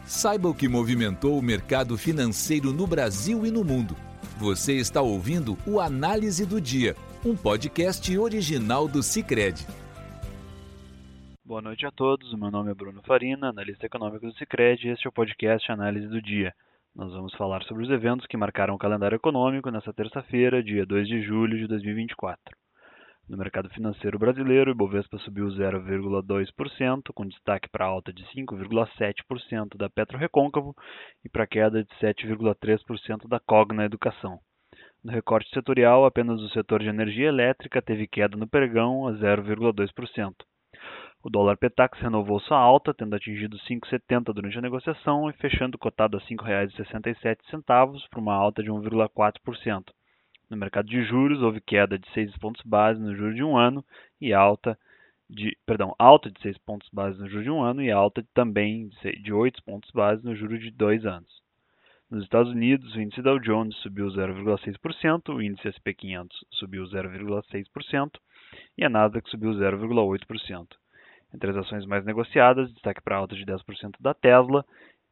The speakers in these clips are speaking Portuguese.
Saiba o que movimentou o mercado financeiro no Brasil e no mundo. Você está ouvindo o Análise do Dia, um podcast original do Sicredi. Boa noite a todos, o meu nome é Bruno Farina, analista econômico do Sicredi, e este é o podcast Análise do Dia. Nós vamos falar sobre os eventos que marcaram o calendário econômico nesta terça-feira, dia 2 de julho de 2024. No mercado financeiro brasileiro, o Ibovespa subiu 0,2%, com destaque para a alta de 5,7% da PetroRecôncavo e para a queda de 7,3% da Cogna Educação. No recorte setorial, apenas o setor de energia elétrica teve queda no pregão a 0,2%. O dólar Petax renovou sua alta, tendo atingido 5,70 durante a negociação e fechando cotado a R$ 5,67 para uma alta de 1,4%. No mercado de juros, houve queda de 6 pontos base no juro de um ano e alta de 6 pontos base no juro de um ano e alta também de 8 pontos base no juro de 2 anos. Nos Estados Unidos, o índice Dow Jones subiu 0,6%, o índice S&P 500 subiu 0,6% e a Nasdaq subiu 0,8%. Entre as ações mais negociadas, destaque para a alta de 10% da Tesla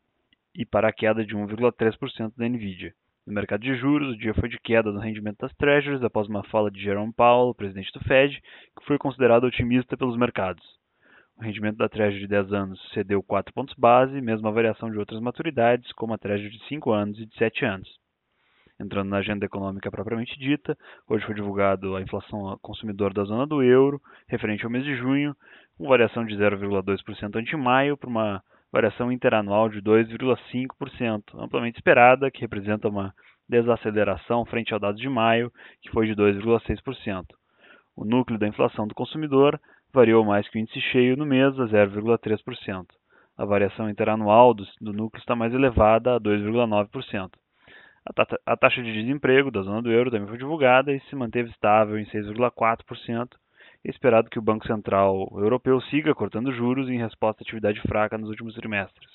e para a queda de 1,3% da Nvidia. No mercado de juros, o dia foi de queda no rendimento das Treasuries após uma fala de Jerome Powell, presidente do Fed, que foi considerado otimista pelos mercados. O rendimento da Treasury de 10 anos cedeu 4 pontos base, mesmo a variação de outras maturidades, como a Treasury de 5 anos e de 7 anos. Entrando na agenda econômica propriamente dita, hoje foi divulgado a inflação ao consumidor da zona do euro, referente ao mês de junho, com variação de 0,2% ante maio, para uma variação interanual de 2,5%, amplamente esperada, que representa uma desaceleração frente ao dado de maio, que foi de 2,6%. O núcleo da inflação do consumidor variou mais que o índice cheio no mês, a 0,3%. A variação interanual do núcleo está mais elevada, a 2,9%. A taxa de desemprego da zona do euro também foi divulgada e se manteve estável em 6,4%. É esperado que o Banco Central Europeu siga cortando juros em resposta à atividade fraca nos últimos trimestres.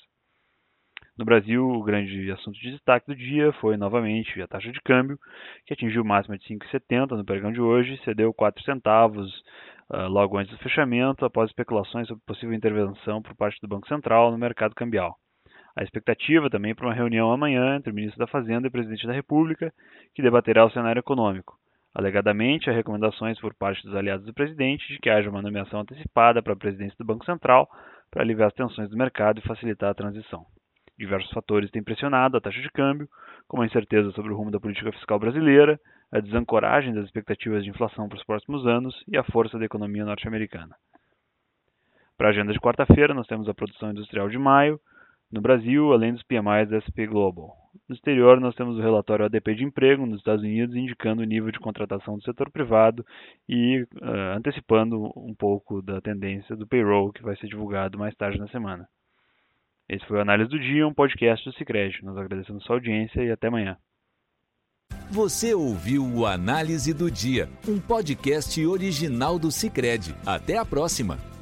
No Brasil, o grande assunto de destaque do dia foi, novamente, a taxa de câmbio, que atingiu máxima de 5,70 no pregão de hoje e cedeu 4 centavos logo antes do fechamento, após especulações sobre possível intervenção por parte do Banco Central no mercado cambial. A expectativa também para uma reunião amanhã entre o ministro da Fazenda e o presidente da República, que debaterá o cenário econômico. Alegadamente, há recomendações por parte dos aliados do presidente de que haja uma nomeação antecipada para a presidência do Banco Central para aliviar as tensões do mercado e facilitar a transição. Diversos fatores têm pressionado a taxa de câmbio, como a incerteza sobre o rumo da política fiscal brasileira, a desancoragem das expectativas de inflação para os próximos anos e a força da economia norte-americana. Para a agenda de quarta-feira, nós temos a produção industrial de maio, no Brasil, além dos PMIs da S&P Global. No exterior, nós temos o relatório ADP de emprego nos Estados Unidos, indicando o nível de contratação do setor privado e antecipando um pouco da tendência do payroll, que vai ser divulgado mais tarde na semana. Esse foi o Análise do Dia, um podcast do Sicredi. Nós agradecemos sua audiência e até amanhã. Você ouviu o Análise do Dia, um podcast original do Sicredi. Até a próxima!